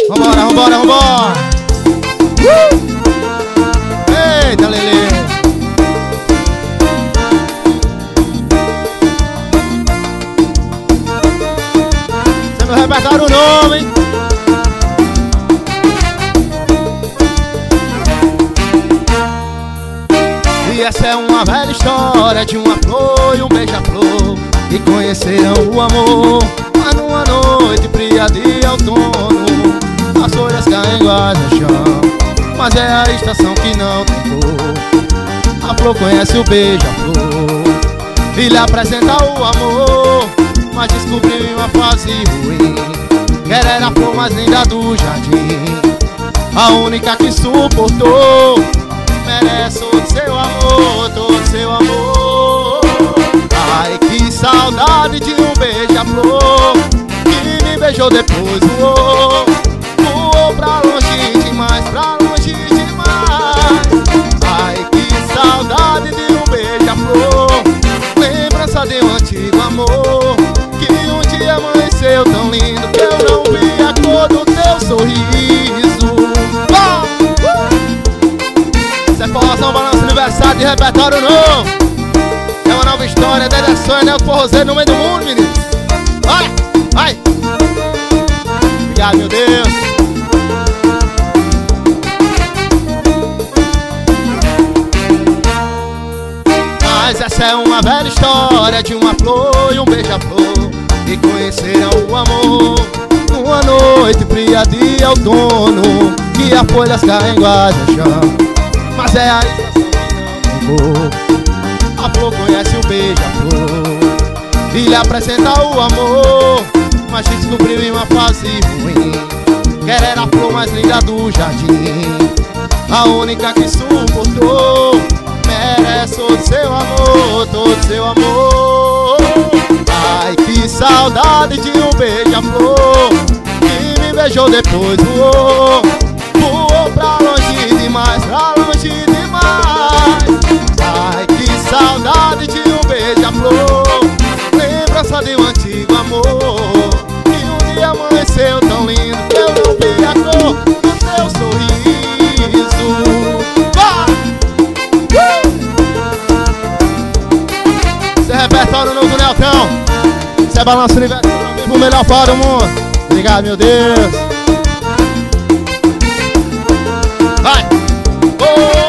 Vambora, vambora, vambora. Eita, Lelê. Você não repertaram o nome, hein? E essa é uma velha história de uma flor e um beija-flor que conheceram o amor. Mas numa noite fria de outono, as folhas caem iguais no chão, mas é a estação que não tem cor. A flor conhece o beija-flor e lhe apresenta o amor, mas descobriu em uma fase ruim que ela era a flor mais linda do jardim, a única que suportou. Merece todo seu amor, todo seu amor. Ai, que saudade de um beija-flor que me beijou depois voou. Voou pra longe demais, pra longe demais. Ai, que saudade de um beija-flor, lembrança de um antigo amor que um dia amanheceu tão lindo que eu não vi a cor do teu sorriso. Isso é forrozão, balanço, aniversário de repertório novo. É uma nova história, Dedé Sonho, né? O forrozeiro no meio do mundo, menino. Vai, vai. Obrigado, meu Deus. Mas essa é uma velha história de uma flor e um beija-flor que conheceram o amor numa noite fria de outono, que as folhas caem iguais no chão, mas é a estação que não tem cor. A flor conhece o beija-flor e lhe apresenta o amor, mas descobriu em uma fase ruim que ela era a flor mais linda do jardim, a única que suportou. Merece todo seu amor, todo seu amor. Ai, que saudade de um beija-flor que me beijou depois voou. Voou pra longe demais, pra longe demais. Ai, que saudade de um beija-flor, lembrança de um antigo amor que um dia amanheceu tão lindo que eu não vi a cor do teu sorriso. Esse é repertório novo do Neltão. Isso é balanço aniversário pro melhor fora do mundo. Obrigado, meu Deus. Vai! Oh!